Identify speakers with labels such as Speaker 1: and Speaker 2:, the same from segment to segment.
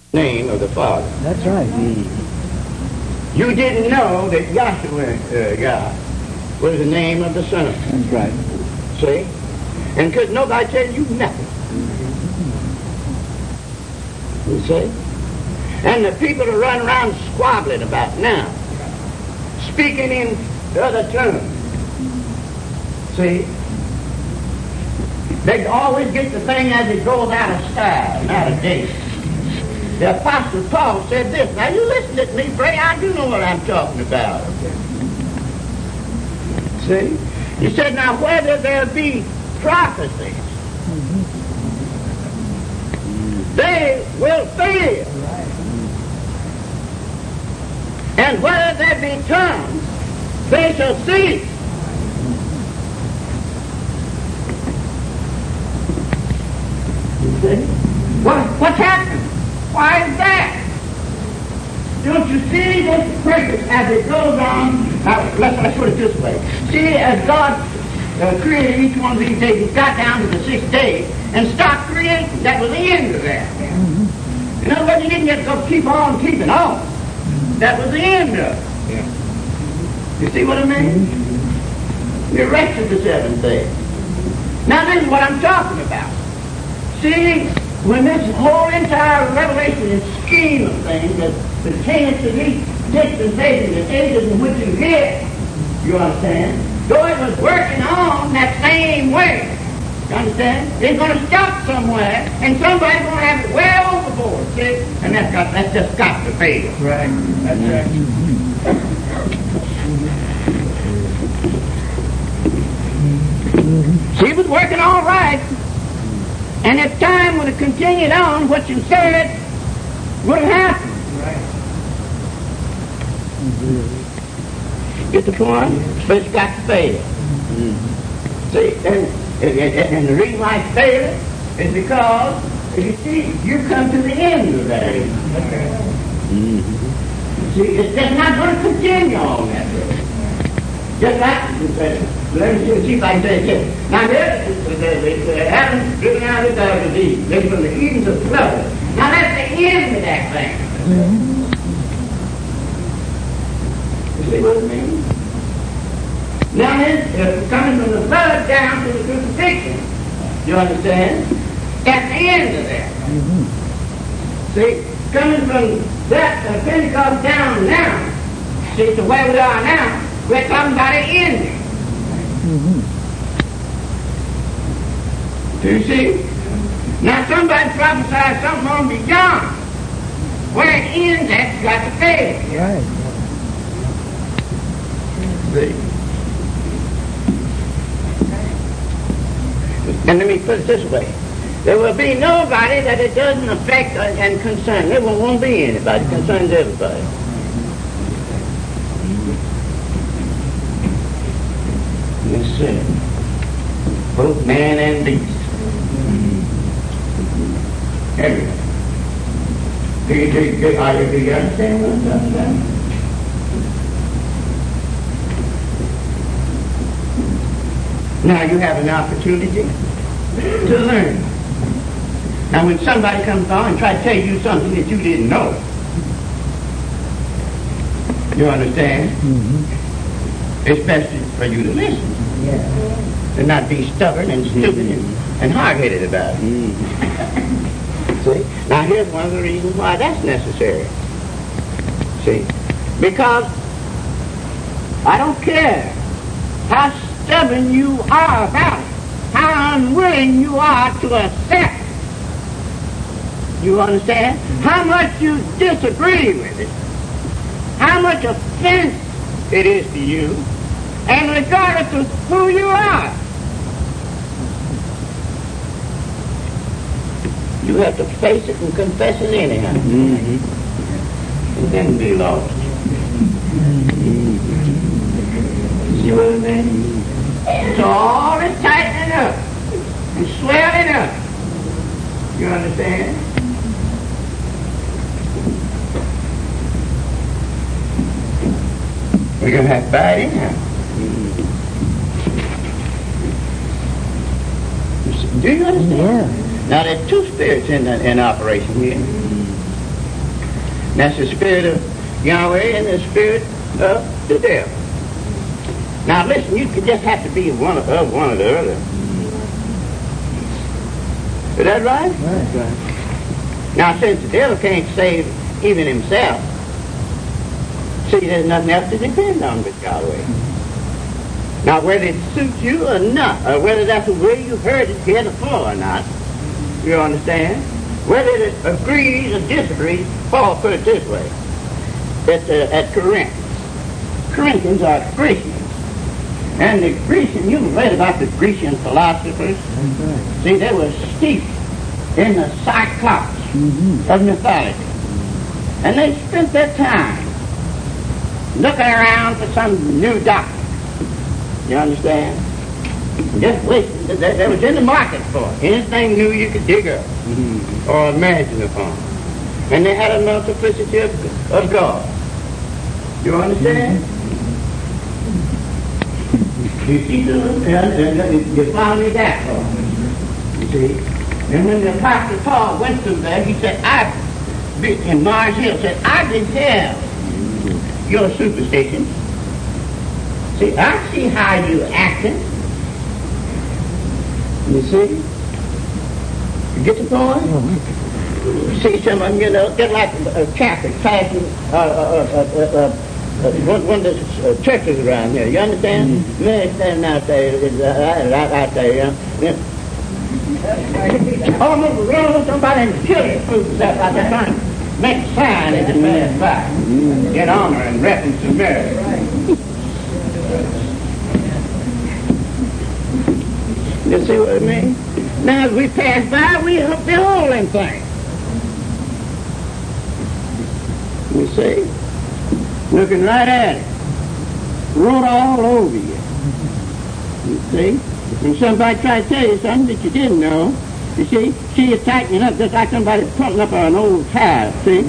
Speaker 1: name of the Father.
Speaker 2: That's right.
Speaker 1: You didn't know that Yahshua God was the name of the Son of God.
Speaker 2: That's right.
Speaker 1: See? And could nobody tell you nothing. You see? And the people that run around squabbling about now, speaking in other tongues. See? They always get the thing as it goes out of style, and out of date. The Apostle Paul said this. Now you listen to me, Bray. I do know what I'm talking about. See? He said, now whether there be prophecies, they will fail. And whether there be tongues, they shall cease. You see? What's happening? Why is that? Don't you see this purpose as it goes on? Now, let's put it this way. See, as God created each one of these days, He got down to the sixth day and stopped creating. That was the end of that. In other words, He didn't just go keep on keeping on. That was the end of it. You see what I mean? He rested the seventh day. Now, this is what I'm talking about. See, when this whole entire revelation and scheme of things that pertains to these dispensations and ages in which you live, you understand? Though it was working on that same way, you understand? It's going to stop somewhere, and somebody's going to have it well overboard, see? And that's just got to fail.
Speaker 2: Right. That's right.
Speaker 1: See, it was working all right. And if time would have continued on, what you said would have happened.
Speaker 2: Right.
Speaker 1: Get the point? But it's got to fail. See, and the reason why it's failing is because, you see, you come to the end of that. See, it's just not going to continue on that way. Just like you said. Let me see if I can say it. Now here, Adam driven out of the garden of Eden. They from the Eden to flood. Now that's the end of that thing. You see what I mean? Now then, coming from the flood down to the crucifixion, you understand? At the end of that. See, coming from that Pentecost down now, see, to where we are now, we're talking about an ending. Do you see? Now somebody prophesied something on beyond. Where it ends, that's got to fail.
Speaker 2: Right.
Speaker 1: See? And let me put it this way. There will be nobody that it doesn't affect and concern. There won't be anybody. It concerns everybody. Yes, sir. Both man and beast. Everything. Do you understand what I'm talking about? Now you have an opportunity to learn. Now when somebody comes along and tries to tell you something that you didn't know, you understand? It's best for you to listen. And not be stubborn and stupid and hard-headed about it. See? Now here's one of the reasons why that's necessary. See? Because I don't care how stubborn you are about it, how unwilling you are to accept it. You understand? How much you disagree with it, how much offense it is to you, and regardless of who you are, you have to face it and confess it anyhow. And then be lost. See what I mean? So all is tightening up and swelling up. You understand? We're going to have to buy it anyhow. Do you understand?
Speaker 2: Yeah.
Speaker 1: Now there's two spirits in operation here. That's the spirit of Yahweh and the spirit of the devil. Now listen, you could just have to be one of the other. Is that right?
Speaker 2: Right.
Speaker 1: Now since the devil can't save even himself, see, there's nothing else to depend on but Yahweh. Now whether it suits you or not, or whether that's the way you heard it heretofore or not, you understand? Whether it agrees or disagrees, Paul put it this way, at Corinth. Corinthians are Grecians. And the Grecian, you've read about the Grecian philosophers.
Speaker 2: Right.
Speaker 1: See, they were steeped in the cyclops of mythology. And they spent their time looking around for some new doctrine. You understand? Just waiting. They was in the market for it. Anything new you could dig up or imagine upon. And they had a multiplicity of God. You understand? You see, you follow me that far. You see? And when the Apostle Paul went through there, he said, and Mars Hill said, I can tell your superstitions. See, I see how you acting. You see? You get the point? See, some of them, you know, they're like a Catholic fashion, one of the churches around here. You understand? Man, standing out there, out there, you know. Almost around somebody and kill their food stuff out there trying to make a sign as it pass by. In honor and reference to Mary. You see what I mean? Now as we pass by, we behold them things. You see? Looking right at it. Wrote all over you. You see? And somebody tried to tell you something that you didn't know. You see? She is tightening up just like somebody pulling up an old tire. See?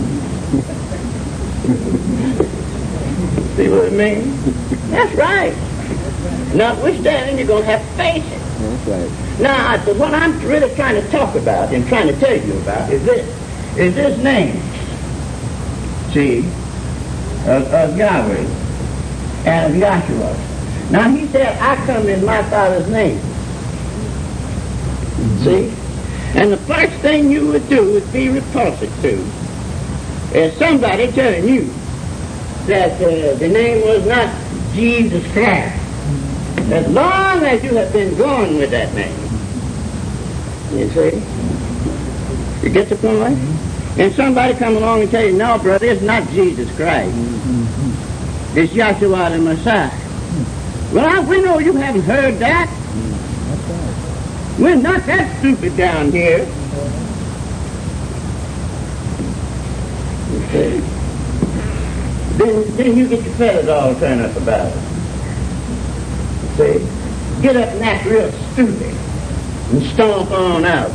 Speaker 1: See what I mean? That's right. Notwithstanding, you're going to have to face it.
Speaker 2: That's right.
Speaker 1: Now, what I'm really trying to talk about and trying to tell you about is this name, see, of Yahweh and of Yahshua. Now, he said, I come in my Father's name. See? And the first thing you would do would be repulsive to is somebody telling you that the name was not Jesus Christ. As long as you have been going with that name. You see? You get the point? And somebody come along and tell you, no, brother, it's not Jesus Christ. It's Yahshua the Messiah. Well, we know you haven't heard that. We're not that stupid down here. You see? Then you get your feathers all turned up about it. See? Get up and act real stupid and stomp on out.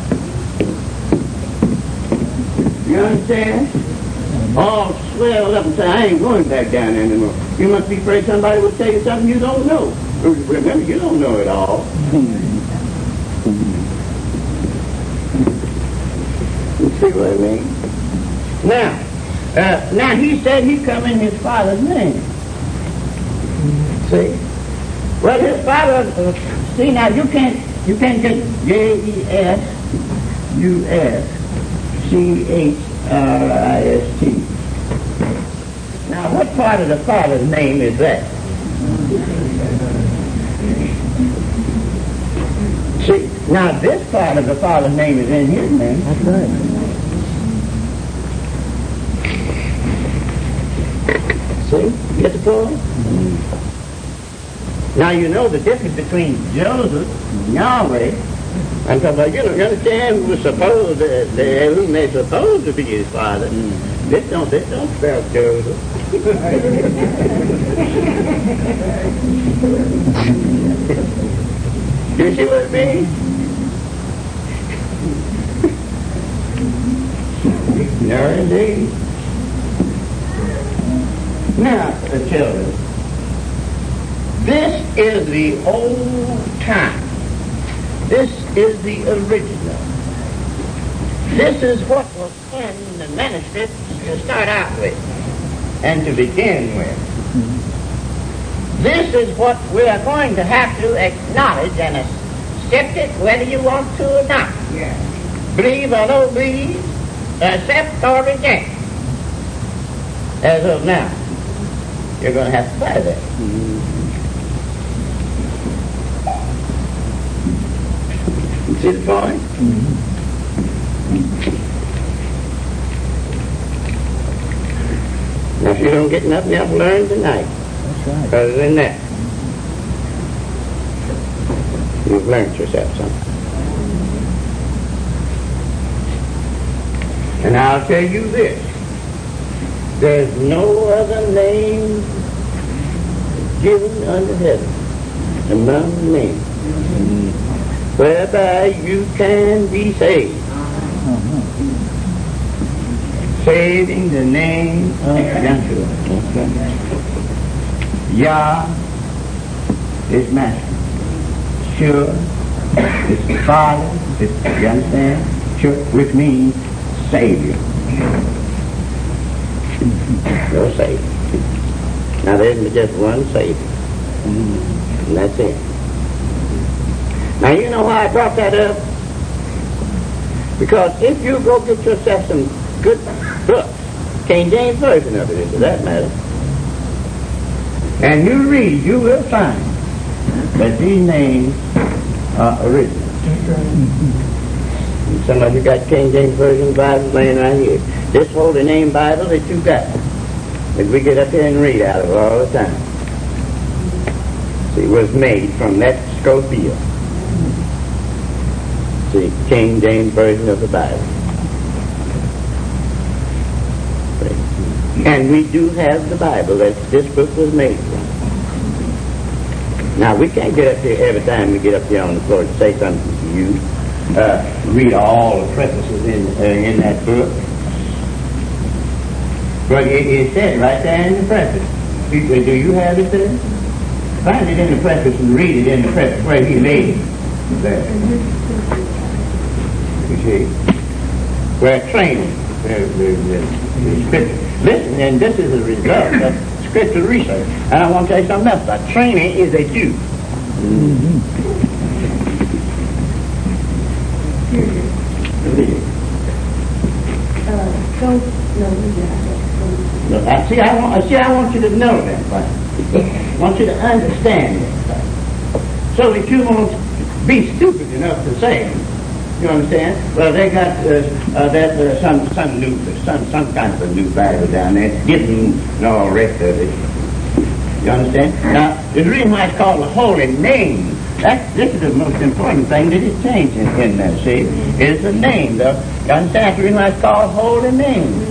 Speaker 1: You understand? All swelled up and say, I ain't going back down there anymore. You must be afraid somebody will tell you something you don't know. Remember, you don't know it all. You see what I mean? Now he said he come in his Father's name. See? Well, his Father, see now you can't get Jesuschrist. Now what part of the Father's name is that? See, now this part of the Father's name is in his name.
Speaker 2: That's right.
Speaker 1: See? Get the point? Now you know the difference between Joseph and Yahweh. I'm talking about, you understand who was supposed whom they supposed to be his father. This don't spell Joseph. You see what I mean? No, indeed. Now, children, this is the old time. This is the original. This is what was in the ministry to start out with and to begin with. This is what we are going to have to acknowledge and accept it whether you want to or not.
Speaker 2: Yeah.
Speaker 1: Believe or don't believe, accept or reject. As of now, you're going to have to try that. See the point? Now, if you don't get nothing else learned tonight,
Speaker 3: That's right.
Speaker 1: other than that, you've learned yourself something. And I'll tell you this, there's no other name given under heaven among men whereby you can be saved. Saving the name of Yahshua. Yah is master. Sure is the Father. You understand? Sure, which means Savior. You're saved. Now there's just one Savior. And that's it. Now you know why I brought that up? Because if you go get yourself some good books, King James Version of it, for that matter, and you read, you will find that these names are original. Some of you got King James Version Bibles laying right here. This Holy Name Bible that you got, that we get up here and read out of all the time, see, was made from that Scofield. See, King James Version of the Bible. And we do have the Bible that this book was made from. Now, we can't get up here every time we get up here on the floor to say something to you. Read all the prefaces in that book. But it said right there in the preface. Do you have it there? Find it in the preface and read it in the preface where he laid it. There. You see? We're training. The scripture. Listen, and this is a result of scriptural research. And I want to tell you something else about training is a Jew. I want you to know that. I want you to understand that. So that you won't be stupid enough to say, you understand? Well, they got some kind of a new Bible down there, Gideon and all the rest of it. You understand? Now, the reason why it's called the Holy Name, this is the most important thing that is changed in that, see, is the name, though. You understand? That's the reason why it's called Holy Name.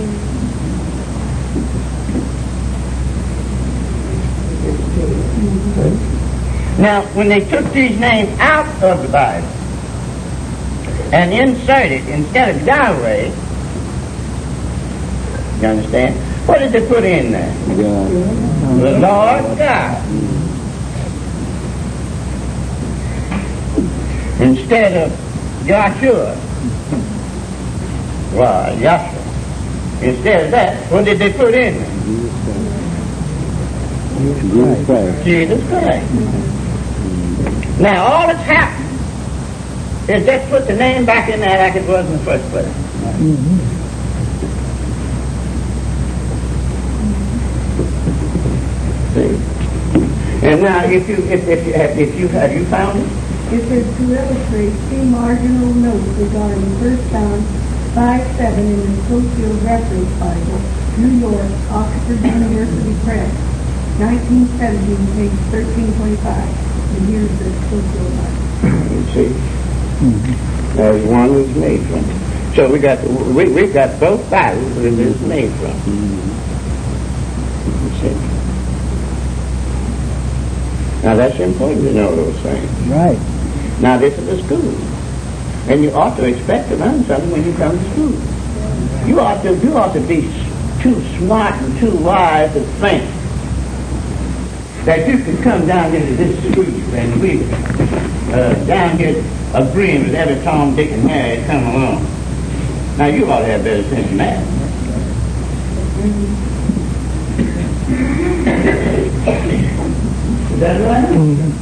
Speaker 1: Now, when they took these names out of the Bible and inserted, instead of Yahweh, you understand? What did they put in there? The Lord God. Instead of Yahshua, well, Yahshua. Instead of that, what did they put in there?
Speaker 3: Jesus Christ.
Speaker 1: Jesus Christ. Now, all that's happened is just put the name back in there like it was in the first place. See? And now, if you have you found it?
Speaker 4: It says to illustrate, see marginal notes regarding 1 John 5:7 in the Scofield Reference Bible, New York, Oxford University Press, 1917, page 1325. And here's the Scofield Bible.
Speaker 1: You see? There's one was made from. So we've got both Bibles that it is made from. You see? Now that's important to know those things.
Speaker 3: Right.
Speaker 1: Now this is a school. And you ought to expect to learn something when you come to school. You ought to be too smart and too wise to think that you can come down into this school and we down here agreeing with every Tom, Dick, and Harry that come along. Now, you ought to have better sense than that. Is that right?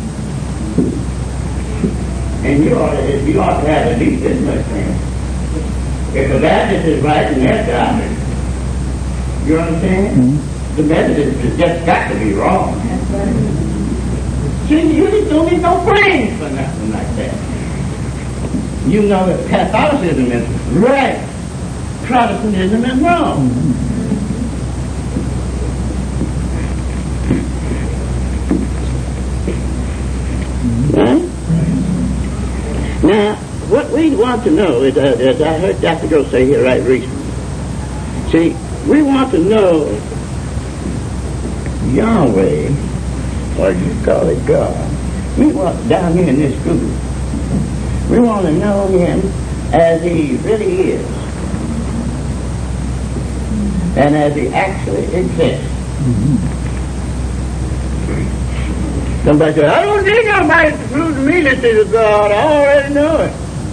Speaker 1: And you ought to have at least this much sense. If the Baptist is right and they're godly, you understand? The Methodist has just got to be wrong. See, you just don't need no brains for nothing like that. You know that Catholicism is right. Protestantism is wrong. Right? Now, what we want to know is, as I heard Dr. Gross say here right recently, see, we want to know Yahweh, or you call it God. We want, down here in this group, we want to know Him as He really is, and as He actually exists. Somebody said, I don't need nobody to prove to me that there's a God. I already know it.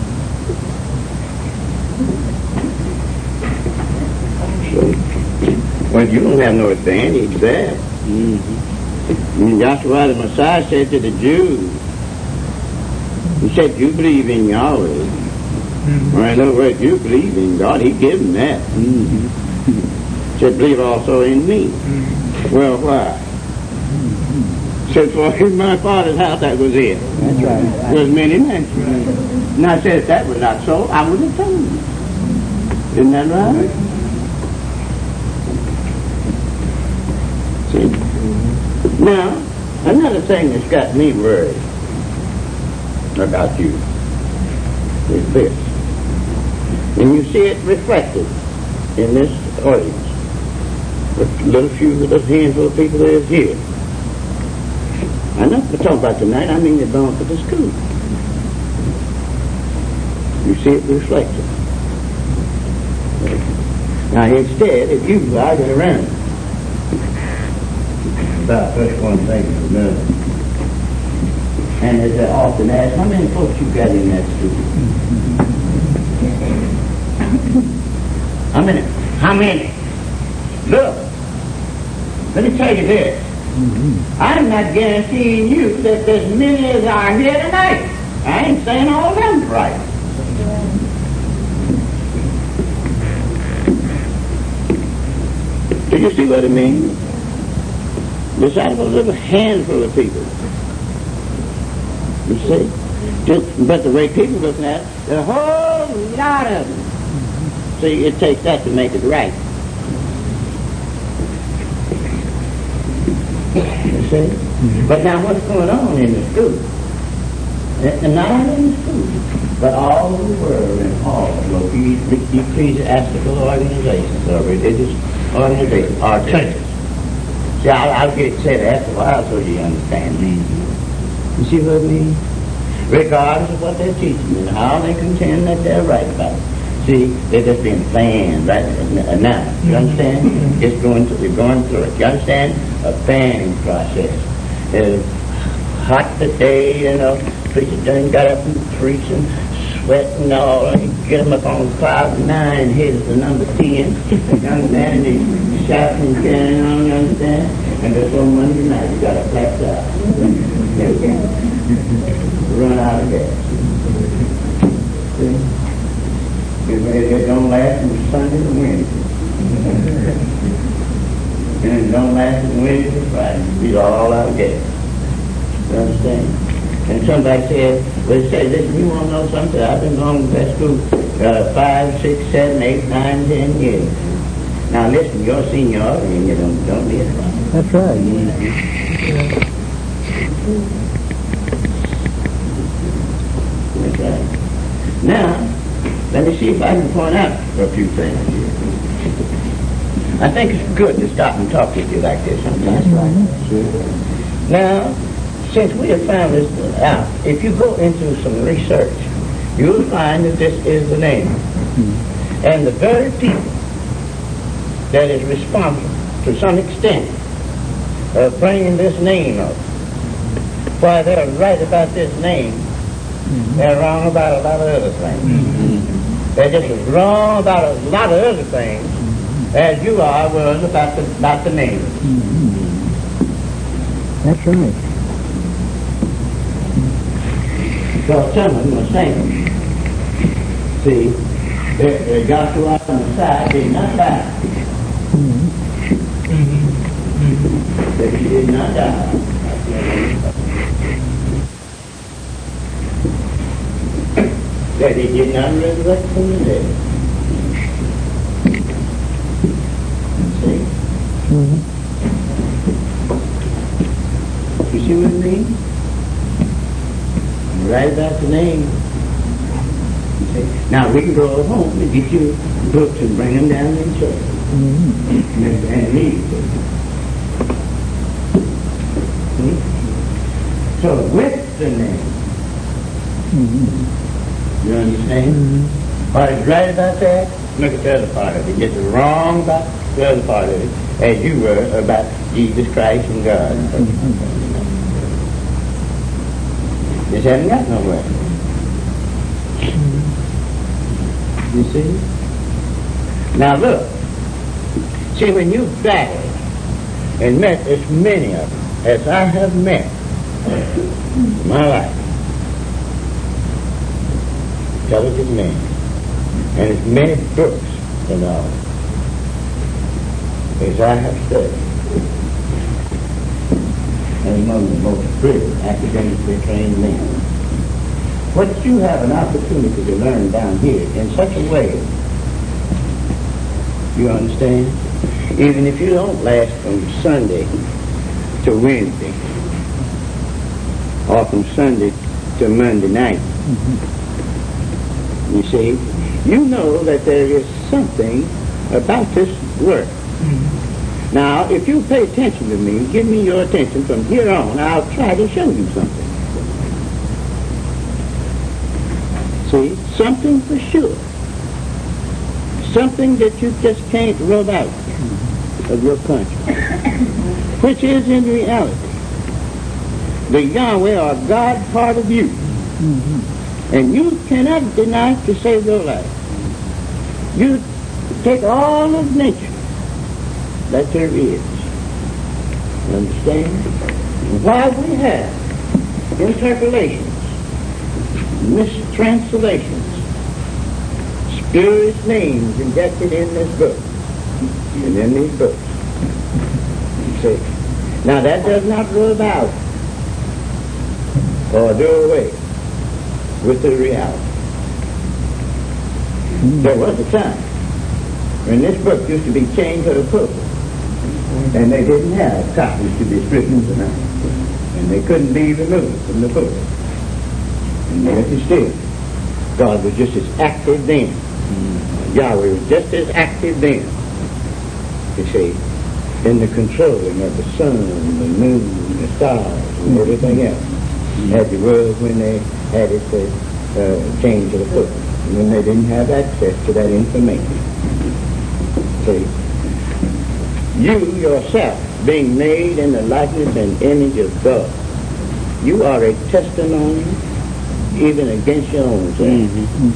Speaker 1: Well, you don't have no advantage there. That's why the Messiah said to the Jews, He said, you believe in Yahweh. Or in other words, you believe in God. He gave them that. He said, believe also in me. Well, why? Said, for in my Father's house that was it.
Speaker 3: That's right.
Speaker 1: There's many mansions. And I said, if that was not so, I would have told you. Isn't that right? See? Now, another thing that's got me worried about you is this. And you see it reflected in this audience. The little handful of people that is here. I'm not going to talk about tonight, I mean the belong to the school. You see it reflected. Now instead, if you argue around about first one thing to another, and as I often ask, how many folks you got in that school? How many? Look, let me tell you this. I'm not guaranteeing you that as many as are here tonight. I ain't saying all of them's right. Do you see what I mean? Just out of a little handful of people. You see? But the way people look at it, a whole lot of them. See, it takes that to make it right. You see? But now what's going on in the school? And not only in the school, but all over the world and all of ecclesiastical organizations or religious organizations or churches. See, I'll get it said after a while so you understand me. You see what I mean? Regardless of what they're teaching and how they contend that they're right about it. See, they're just being fanned right now. You understand? They're going through it. You understand? A fanning process. Hot today, you know, preacher done got up and preached and sweat and all, and get them up on cloud 9 and headed to number 10. You understand? And he's shouting and carrying on, you understand? And there's one Monday night, you got a flat tire. Run out of gas. See? It don't last from Sunday to Wednesday. And it don't last from Wednesday to Friday. You're all out of gas. You understand? And somebody said, well, listen, you want to know something? I've been going to that school 5, 6, 7, 8, 9, 10 years. Now listen, you're a seniority and you don't need it.
Speaker 3: That's right.
Speaker 1: That's right. Now, let me see if I can point out a few things here. I think it's good to stop and talk with you like this sometimes. Now, since we have found this out, if you go into some research, you'll find that this is the name. And the very people that is responsible to some extent of bringing this name up, why they're right about this name, they're wrong about a lot of other things. They're just as wrong about a lot of other things as you was about the name.
Speaker 3: That's right.
Speaker 1: So some of them are saying, see, Joshua on the side did not die. That he did not die. That he did not resurrect from the dead. See? You see what I mean? Right about the name. You see? Now we can go home and get you books and bring them down in church. And read. So with the name. You understand? Are you right about that? Look at the other part of it. Get it wrong about the other part of it, as you were about Jesus Christ and God. Just haven't got nowhere. You see? Now look. See, when you battled and met as many of them as I have met in my life, intelligent men, and as many books and all as I have studied, and among the most brilliant academically trained men, what you have an opportunity to learn down here in such a way, you understand? Even if you don't last from Sunday to Wednesday, or from Sunday to Monday night, you see, you know that there is something about this work. Now, if you pay attention to me, give me your attention from here on, I'll try to show you something. See, something for sure. Something that you just can't rub out of your conscience, which is in reality the Yahweh or God part of you. And you cannot deny to save your life. You take all of nature that there is. Understand? Why we have interpolations, mistranslations, spurious names injected in this book and in these books. See? Now that does not rub out or do away with the reality. There was a time when this book used to be chained to the pulpit, and they didn't have copies to be stricken tonight, and they couldn't be removed from the pulpit. And yet still, God was just as active then. Yahweh was just as active then, you see, in the controlling of the sun, the moon, the stars, and everything else, as it was when they had it chained to the foot, and when they didn't have access to that information. See, you yourself, being made in the likeness and image of God, you are a testimony even against your own self.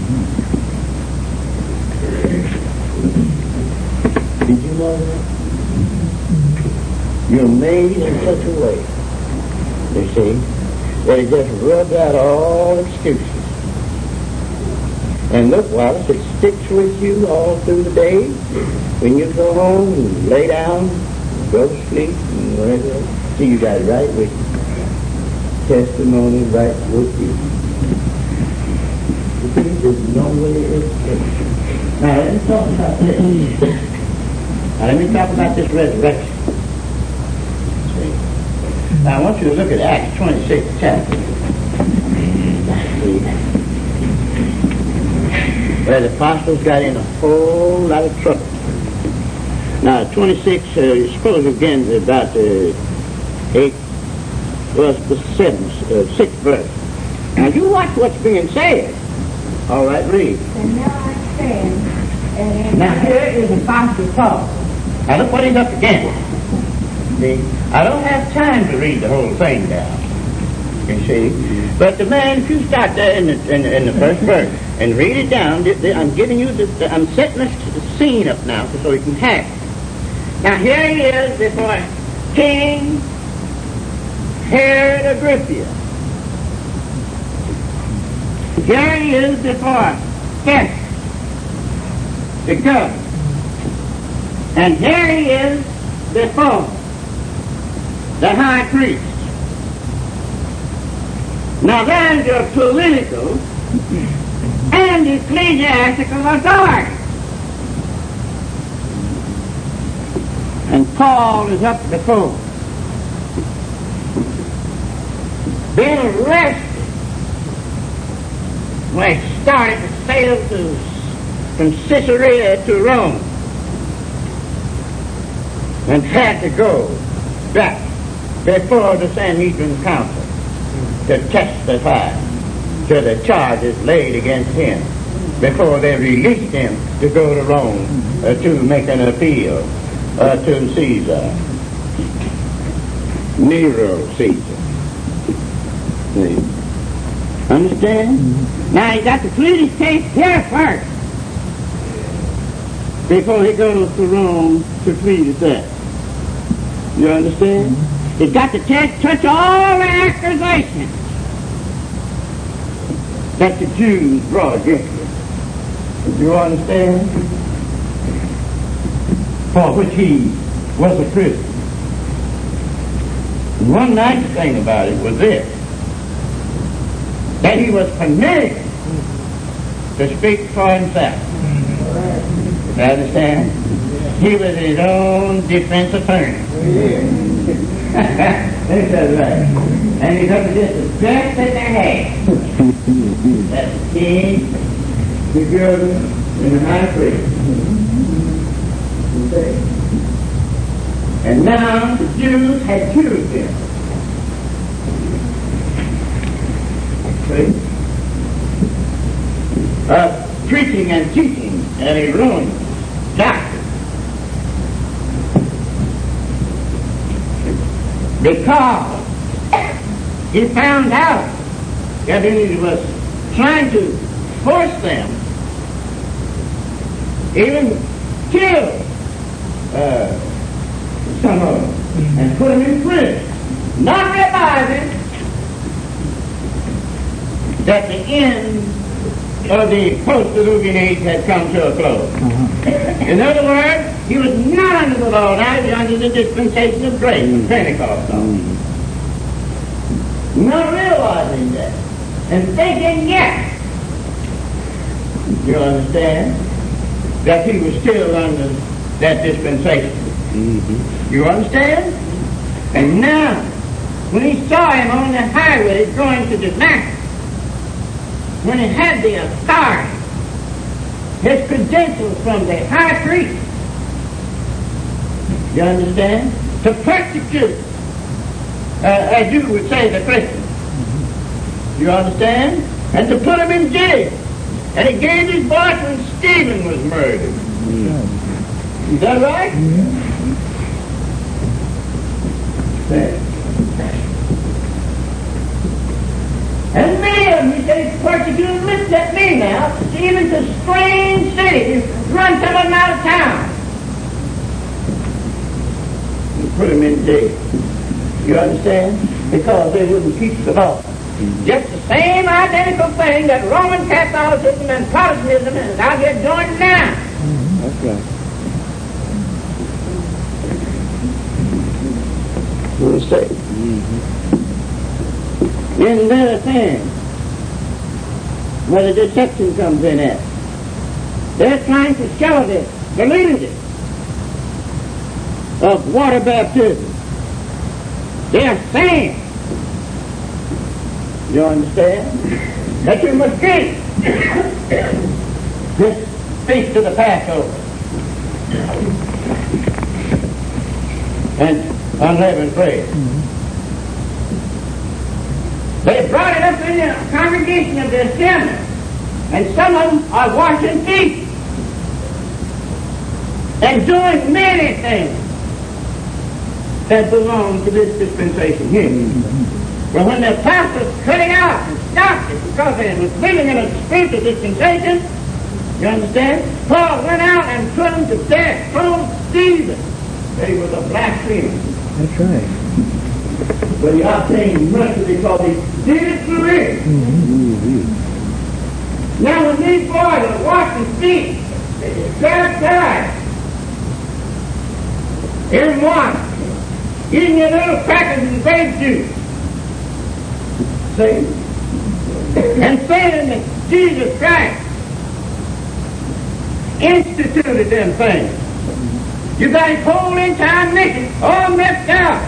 Speaker 1: Did you know that? You're made in such a way, you see, that it just rubs out all excuses. And look, Wallace, it sticks with you all through the day. When you go home and lay down, go to sleep, and whatever. See, you got it right with you. Testimony right with you. You see, there's no way it's escape. Now, let me talk about this. Now, let me talk about this resurrection. See? Now, I want you to look at Acts 26th chapter. See? Where the apostles got in a whole lot of trouble. Now, 26, you suppose again about the 8th, well, the 6th verse. Now, you watch what's being said. All right, read.
Speaker 4: And now I stand, and
Speaker 1: now, here is Apostle Paul. Now, look what he's up against. See, I don't have time to read the whole thing down. You see? But the man, if you start there in the first verse and read it down, I'm giving you I'm setting the scene up now so you can have it. Now here he is before King Herod Agrippa. Here he is before Festus, the governor. And here he is before the high priest. Now there's your political and ecclesiastical authority. And Paul is up before, being arrested when he started to sail from Caesarea to Rome, and had to go back before the Sanhedrin Council to testify to the charges laid against him before they released him to go to Rome to make an appeal to Caesar. Nero Caesar. See? Understand? Now he got to plead his case here first before he goes to Rome to plead it there. You understand? He's got to touch all the accusations that the Jews brought against him. You understand? For which he was a Christian. And one nice thing about it was this, that he was permitted to speak for himself. You understand? He was his own defense attorney. That's right. And he's up against the best that they had. That's the king, the governor, and the high priest. And now the Jews had accused him. Of preaching and teaching an erroneous doctrine. Because he found out that he was trying to force them, even kill some of them, and put them in prison, not realizing that the end of the post-Diluvian age had come to a close. In other words, he was not under the law, now he was under the dispensation of grace, Pentecost. Not realizing that, and thinking, yes, you understand, that he was still under that dispensation. You understand? And now, when he saw him on the highway going to Damascus, when he had the authority, his credentials from the high priest, you understand, to persecute, as you would say, the Christians. You understand? And to put him in jail. And he gave his voice when Stephen was murdered. Is that right? And many of them, he said, persecuted, listen at me now, even to strange cities, run some of them out of town. And put them in jail. You understand? Because they wouldn't keep the law. Just the same identical thing that Roman Catholicism and Protestantism is out here doing now.
Speaker 3: That's right.
Speaker 1: What do you say? In the thing where the deception comes in at, they're trying to show this validity of water baptism. They are saying, you understand, that you must keep this feast of the Passover and unleavened bread. They brought it up in the congregation of the assembly, and some of them are washing feet and doing many things that belong to this dispensation here. Well, when the apostles cut it out and stopped it because they was living in a spiritual dispensation, you understand? Paul went out and put them to death, told Stephen that he was a blasphemer.
Speaker 3: That's right.
Speaker 1: But he obtained mercy because he did it through it.
Speaker 3: Mm-hmm.
Speaker 1: Now when these boys are washing feet, they get baptized in water, eating their little crackers and grape juice. See? And saying that Jesus Christ instituted them things. You got his whole entire mission all messed up.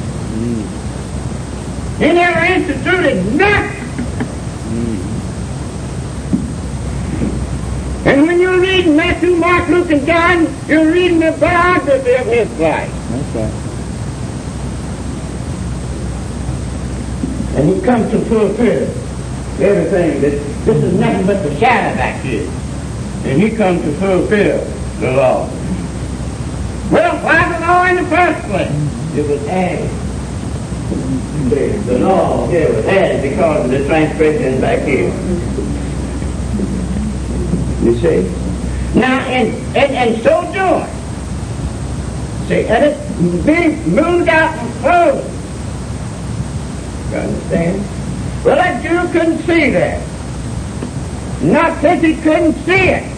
Speaker 1: He never instituted nothing. And when you're reading Matthew, Mark, Luke, and John, you're reading the biography of his life.
Speaker 3: That's right.
Speaker 1: And he comes to fulfill everything. This is nothing but the shadow back here. And he comes to fulfill the law. Well, why the law in the first place? It was added. The law here was added because of the transgression back here. You see? Now, and so doing, see, and it's being moved out and closed. You understand? Well, that Jew couldn't see that. Not since he couldn't see it.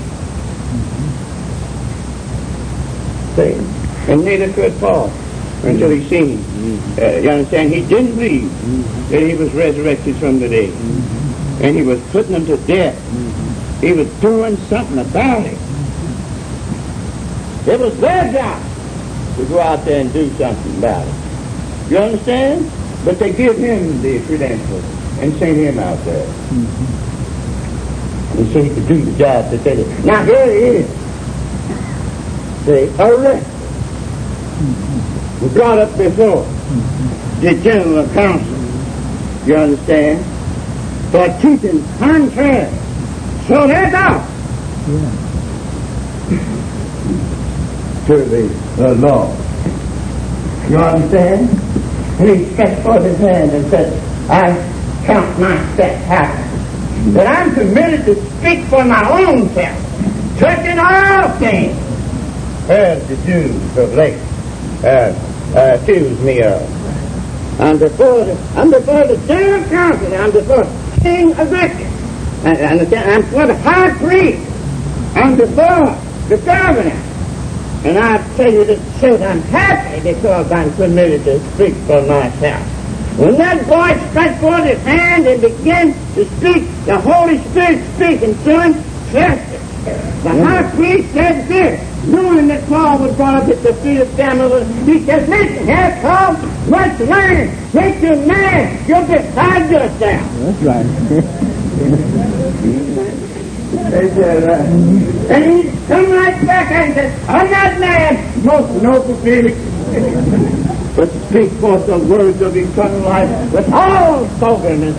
Speaker 1: See? And neither could Paul until he seen him. You understand? He didn't believe that he was resurrected from the dead. And he was putting them to death. He was doing something about it. It was their job to go out there and do something about it. You understand? But they give him the credentials and send him out there. And so he could do the job that they did. Now here he is. They arrested. We brought up before the general council. You understand? For teaching contrary. So that's all.
Speaker 3: Yeah.
Speaker 1: To the law. You understand? And he stretched forth his hand and said, I count myself happy that I'm permitted to speak for my own self, touching all things, as the Jews of late accuse me of. I'm before the general council, I'm before King Agrippa. I'm before the high priest. I'm before the governor. And I tell you the truth, I'm happy because I'm permitted to speak for myself. When that boy stretched forth his hand and began to speak, the Holy Spirit speaking to him, Festus, the high priest said this, knowing that Paul was brought up at the feet of Gamaliel, he said, listen, here, Paul, what's learning? Make you mad. You're beside yourself.
Speaker 3: That's right.
Speaker 1: And he come right back and said, I'm not mad, most noble Felix, but speak forth the words of eternal life with all soberness.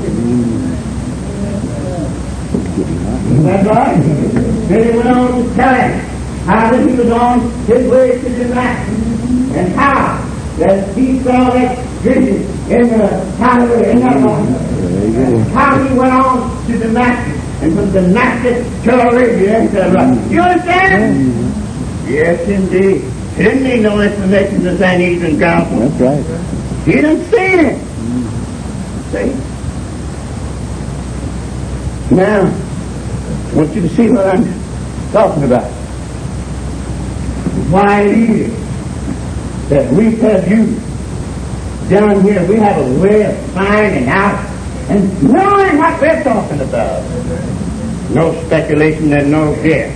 Speaker 1: Is that right? Then he went on to tell him how that he was on his way to Damascus and how that he saw that vision in the highway in that moment. How he went on to Damascus. And from Damascus to Arabia, you understand? Yes, indeed. He didn't need no information to St. Eastern Gospel.
Speaker 3: That's right.
Speaker 1: He didn't see it. See? Now, I want you to see what I'm talking about. Why it is that we tell you down here we have a way of finding out and knowing what we're talking about. No speculation and no guess.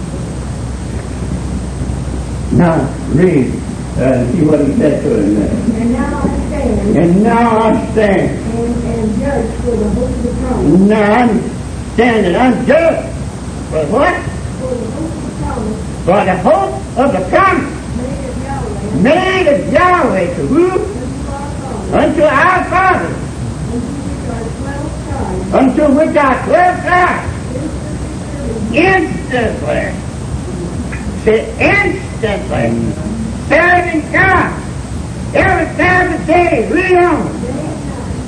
Speaker 1: Now, read. See what he said to him there.
Speaker 4: And now I stand.
Speaker 1: And now I stand.
Speaker 4: And judge for the hope of the promise.
Speaker 1: Now I'm standing. I'm judged. For what?
Speaker 4: For the hope of the promise.
Speaker 1: For the hope of the promise.
Speaker 4: Made of Yahweh.
Speaker 1: Made of Yahweh to who?
Speaker 4: Unto our fathers.
Speaker 1: Unto our fathers.
Speaker 4: Unto which our 12 tribes.
Speaker 1: Unto which our 12 tribes. Instantly. Say instantly. Serving God. Every time of the day. Read on.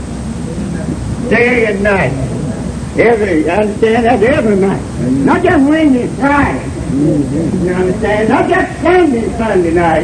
Speaker 1: day and night. Every, you understand? That's every night. Not just Wednesday and Friday. You understand? Not just Sunday and Sunday night.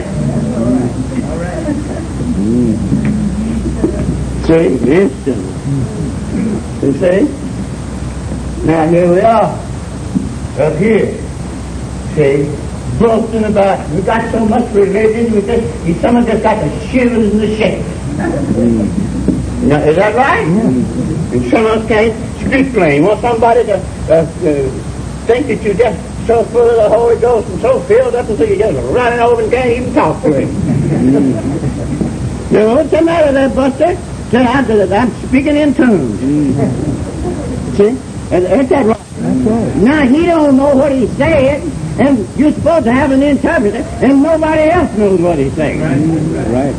Speaker 1: See? Instantly. You see? Now here we are. Up here. See? Boasting about, we got so much religion, some of us got the shivers and the shakes. Now, is that right? And some of us can't street flame. Want somebody to think that you're just so full of the Holy Ghost and so filled up until you're just running over and can't even talk to him. You know, what's the matter there, Buster? Say, I'm speaking in tongues. See? Ain't that right?
Speaker 3: That's right.
Speaker 1: Now, he don't know what he's saying, and you're supposed to have an interpreter, and nobody else knows what he's saying.
Speaker 3: Right.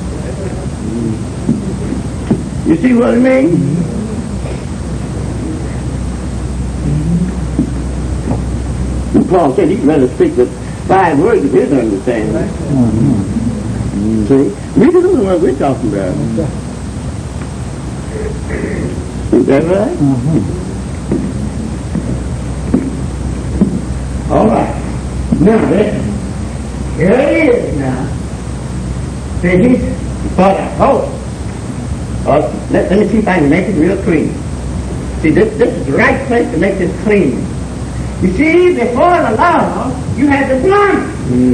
Speaker 1: You see what I mean? Paul said he'd rather speak with 5 words of his understanding. See? We don't know what we're talking about. Is that right? All right. Now, listen. Here it is now. See, he's for the host. Let me see if I can make it real clean. See, this is the right place to make this clean. You see, before the law, you had the blunt.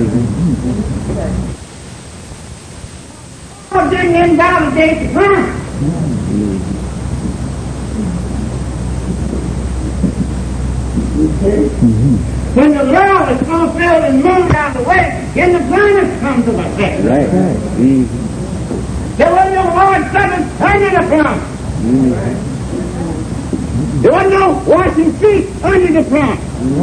Speaker 1: God didn't invalidate the blunt. When the law is fulfilled and moved out of the way, then the blindness comes to effect.
Speaker 3: Right.
Speaker 1: There was no Lord Sabbath under the promise. There was no washing feet under the promise.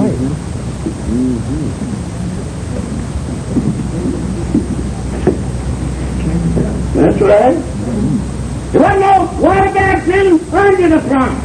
Speaker 1: That's right. There was no water baptism under the promise.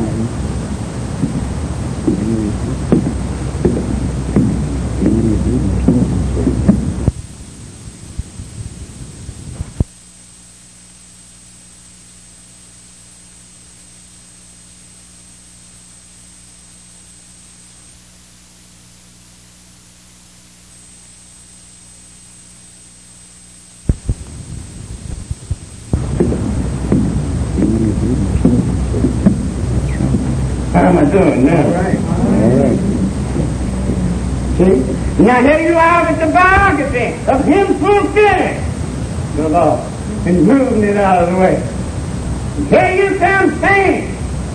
Speaker 1: How am I doing now?
Speaker 3: All right.
Speaker 1: See? Now here you are with the biography of him fulfilling the law and moving it out of the way. And here you come saying,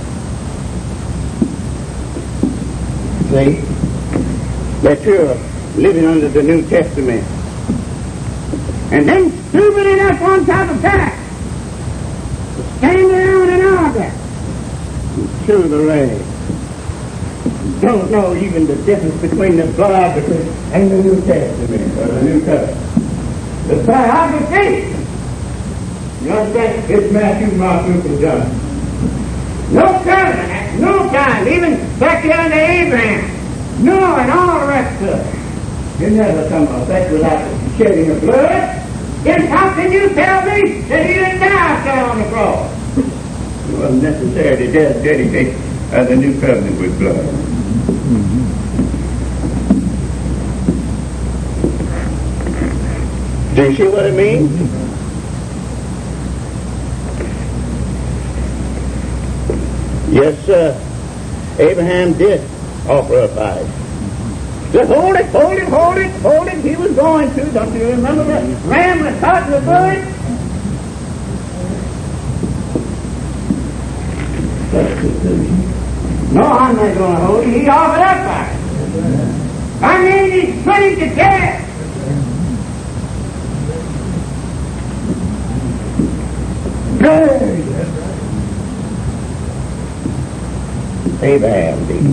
Speaker 1: see, that you're living under the New Testament. And then stupid enough on top of that, to stand around and argue. To the rain. Don't know even the difference between the biography and the New Testament, or the New Covenant. The biography, you understand, it's Matthew, Mark, Luke, and John. No covenant at no time, even back down to Abraham. No, and all the rest of it. You never come to effect without the shedding of blood. Then how can you tell me that he didn't die there on the cross? It wasn't necessary to dedicate the new covenant with blood. Do you see what I mean? Yes, sir. Abraham did offer up Isaac. Just hold it. He was going to. Don't you remember that? Ram was caught in the bush. No, I'm not going to hold him. He offered up Isaac. I mean, he's put him to death. Good. Abraham did.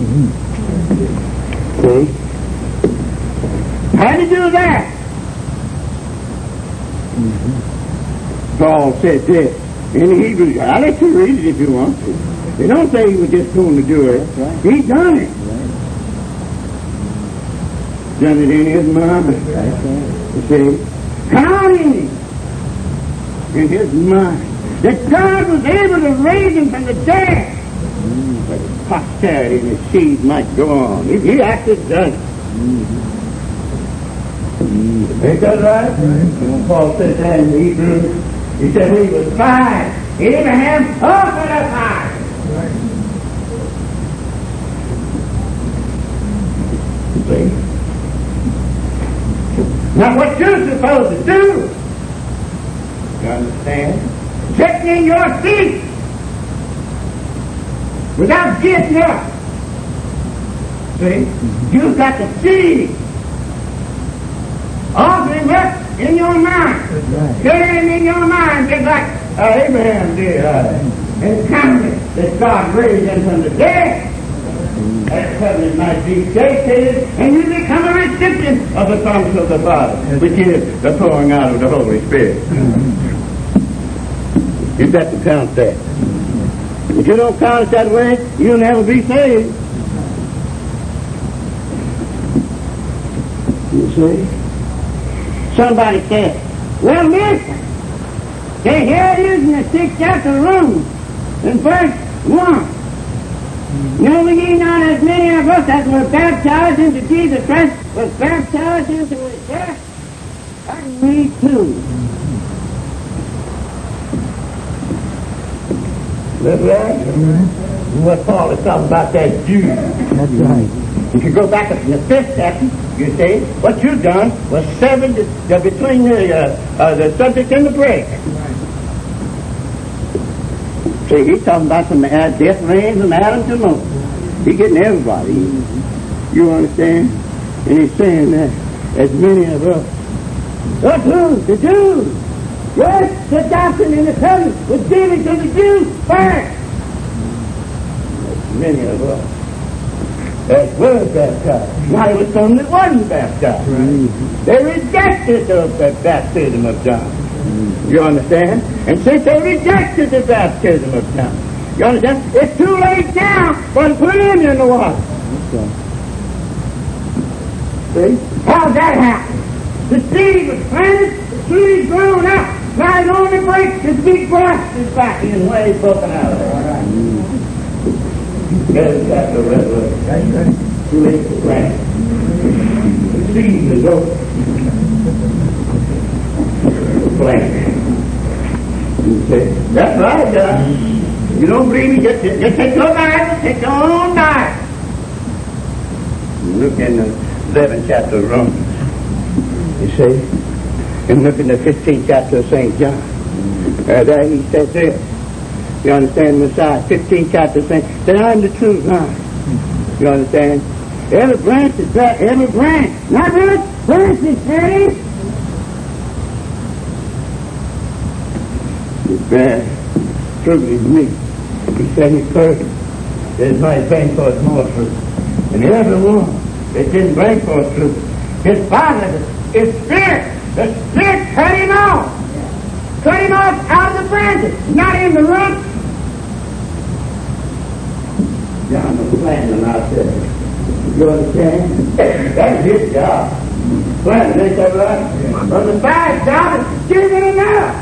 Speaker 1: See? How did he do that? Paul said this in the Hebrews. I'll let you read it if you want to. They don't say he was just going to do it.
Speaker 3: Right.
Speaker 1: He done it.
Speaker 3: Right.
Speaker 1: Done it in his mind.
Speaker 3: That's right.
Speaker 1: You see? Counting in his mind. that God was able to raise him from the dead. But his posterity and his seed might go on. He actually done it. Ain't that right? Paul said that in Hebrews. He said when he was 5, Abraham offered up Isaac. See? Now what you're supposed to do, you understand? Sitting in your seat without getting up. See? You've got the seed offering up in your mind. Carrying in your mind just like Abraham did. And counting that God raised him from the dead. That covenant might be dedicated, and you become a recipient of the promise of the Father, which is the pouring out of the Holy Spirit. You've got to count that. If you don't count it that way, you'll never be saved. You see? Somebody said, well, listen. Say, here it is in the 6th chapter of Romans, in verse 1. Know ye not as many of us that were baptized into Jesus Christ was baptized into his death? And we too. That's right. What Paul is talking about, that Jew.
Speaker 3: That's right.
Speaker 1: If you go back up in the 5th chapter, you see, what you've done was severed between the subject and the predicate. See, he's talking about from death reigns from Adam to Moses. He's getting everybody. You understand? And he's saying that as many of us. What who? The Jews. Yes, the doctrine and the covenant was given to the Jews first. As many of us that were baptized. Now there was some that wasn't baptized. They rejected the baptism of John. You understand? And since they rejected the baptism of John, you understand? It's too late now for them to put him in the water. See? How'd that happen? The seed was planted, the seed grown up. Now it only breaks the big grass is back in way broken out of there. There's got the resurrection. Too late to plant. The seed is open. Plant. That's right, John. You don't believe me? Just take your Bible, take your own Bible. Look in the 11th chapter of Romans. You see? And look in the 15th chapter of St. John. There he said this. You understand, Messiah? 15th chapter saying that I'm the true vine. You understand? Every branch is that, every branch. Not really branches, Eddie. Bad. Fruit is me. He said he's perfect. There's my bring forth more fruit. And every one that didn't bring forth fruit, his Father, his Spirit, the Spirit cut him off. Cut him off out of the branches, not in the root. John was planting out there. You understand? That's his job. Planting, ain't that right? But the Father's job is giving him up.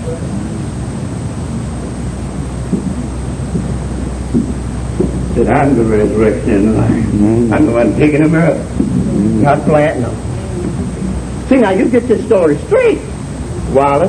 Speaker 1: Said, I'm the resurrection and the life. I'm the one taking them up, not planting them. See, now you get this story straight, Wallace.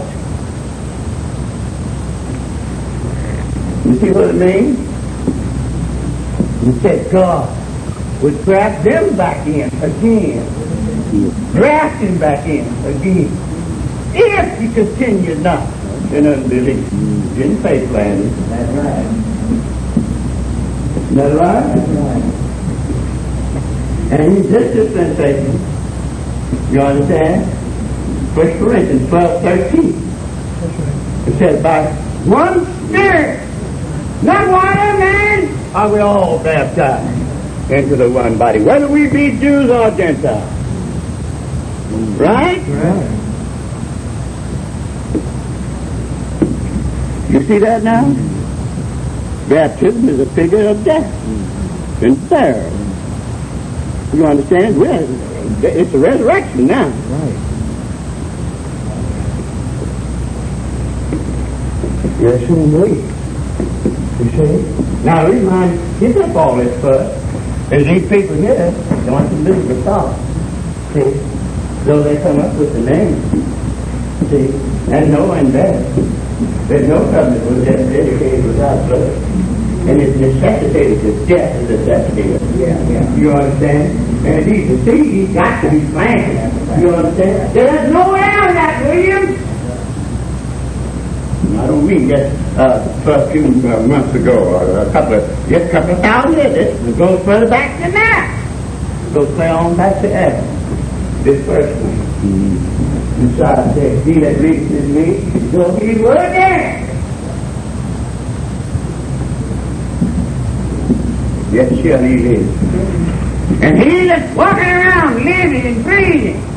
Speaker 1: You see what it means? He said God would graft them back in again. Graft him back in again. If you continue not in unbelief. In faith, Landon. That's right. Isn't that right? That's right. And in this dispensation, you understand? 1 Corinthians 12:13. It says, by one Spirit, not water, man, are we all baptized into the one body, whether we be Jews or Gentiles. Right? Right. You see that now? Baptism is a figure of death and burial. You understand? Well, it's a resurrection now. Right. You just shouldn't wait. You see? Now, the reason I get up all this fuss is these people here want to lose the thought. See? So they come up with the name. See? And knowing that there's no covenant was dedicated without blood. And it's necessitated to death is necessitated. Yeah. You understand? And he's the seed, he's got to be planted. You understand? There's no error in that, William. I don't mean just first few months ago, or a couple of thousand years. It goes further back than that. It goes clear on back to Adam. This first one. And so I said, he that reads in me, so he will again. Yes, surely he lives. And he that's walking around living and breathing